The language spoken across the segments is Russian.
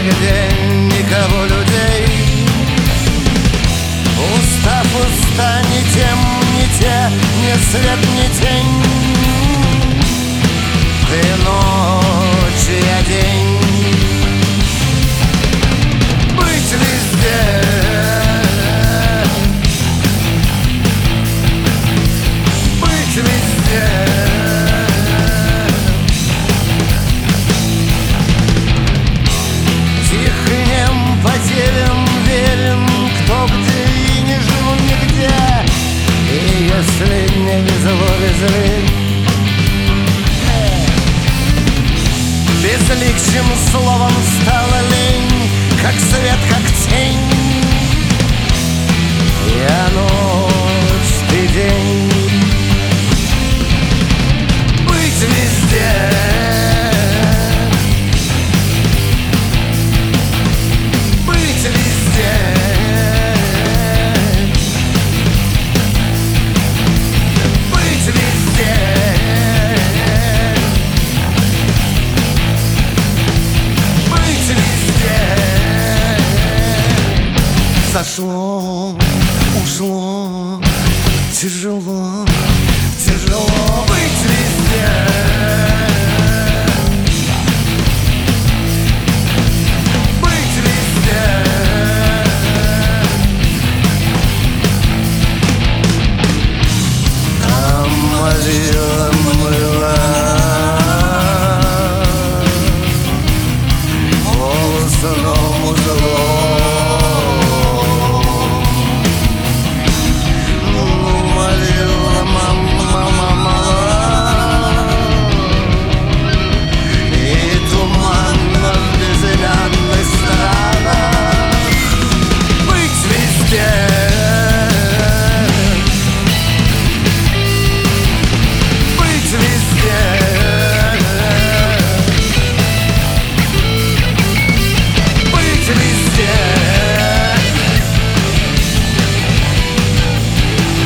нигде никого людей. Устав, уста, ни тем, ни те, ни свет, ни тень. Ты ночь, я день. Быть везде, быть везде. Тих и нем, потерян, верен, кто где, и не жил нигде. И если не везло, везли. Безликим словом стала лень, как свет, как тень. Я ночь, ты день. Быть везде, быть везде, быть везде. Зашло, ушло, тяжело, тяжело быть везде. Быть везде. Там молила, мыла, волосом узлом.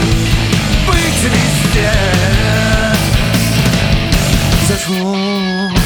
Зашло,